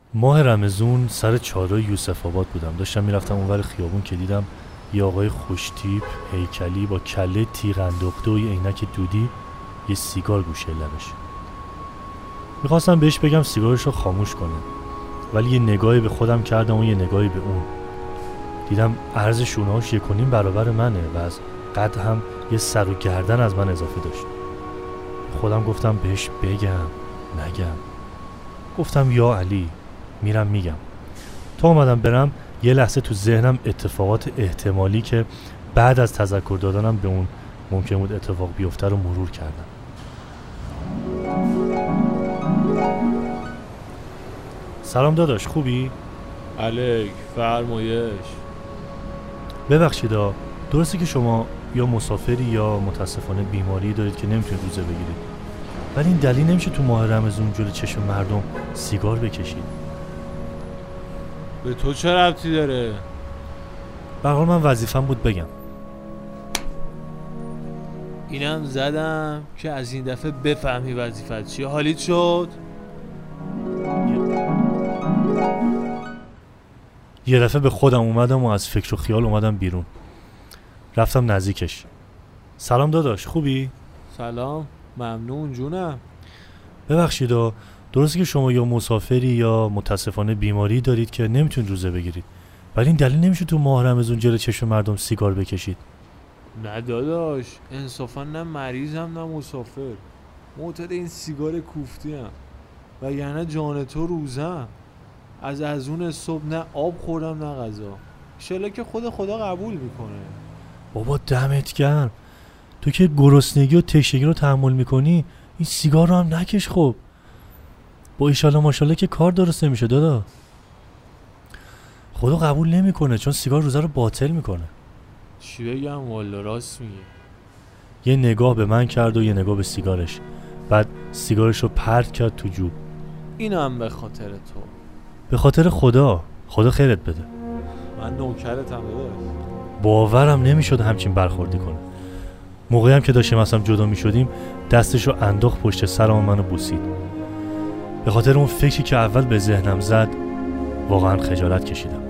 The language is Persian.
ماه رمضون سر چادر یوسف آباد بودم. داشتم میرفتم اونور خیابون که دیدم یه آقای خوشتیپ هیکلی با کله تیغ انداخته و یه عینک دودی یه سیگار گوشه لبش. میخواستم بهش بگم سیگارش رو خاموش کنه، ولی یه نگاهی به خودم کردم و یه نگاهی به اون. دیدم عرض شونه‌هاش 1.5 برابر منه و از قد هم یه سر و گردن از من اضافه داشت. خودم گفتم بهش بگم نگم. گفتم یا علی میرم میگم. تا اومدم برم یه لحظه تو ذهنم اتفاقات احتمالی که بعد از تذکر دادنم به اون ممکن بود اتفاق بیفته رو مرور کردم. سلام داداش، خوبی؟ الک فرمایش. ببخشید درسته که شما یا مسافری یا متاسفانه بیماری دارید که نمیتونید روزه بگیرید، ولی این دلیل نمیشه تو ماه رمضان جلوی چشم مردم سیگار بکشید. به تو چه ربطی داره؟ به هر حال من وظیفه‌م بود بگم. اینم زدم که از این دفعه بفهمی وظیفت چیه. حالیت شد؟ یه دفعه به خودم اومدم و از فکر و خیال اومدم بیرون. رفتم نزدیکش. سلام داداش، خوبی؟ سلام، ممنون جونم. ببخشید درسته که شما یا مسافری یا متاسفانه بیماری دارید که نمیتونید روزه بگیرید، ولی این دلیل نمیشه تو ماه رمضان جلوی چشم مردم سیگار بکشید. نه داداش، انصافا نه مریضم نه مسافر، معتاد این سیگار کوفتی ام، وگرنه جان تو روزم. از اون صبح نه آب خوردم نه غذا. انشالله که خدا قبول میکنه. بابا دمت گرم، تو که گرسنگی و تشنگی رو تحمل میکنی، این سیگار رو هم نکش. خب با ایشالله ماشالله که کار درست نمیشه دادا. خدا قبول نمیکنه چون سیگار روزه رو باطل میکنه. چی بگم والا، راست میگه. یه نگاه به من کرد و یه نگاه به سیگارش، بعد سیگارش رو پرت کرد تو جوب. اینم به خاطر تو. به خاطر خدا خیرت بده. من نوکرتم داداش. باورم نمیشد همچین برخوردی کنه. موقعی هم که داشتیم اصلا جدا میشدیم دستش رو انداخت پشت سرم و منو بوسید. به خاطر اون فکری که اول به ذهنم زد واقعا خجالت کشیدم.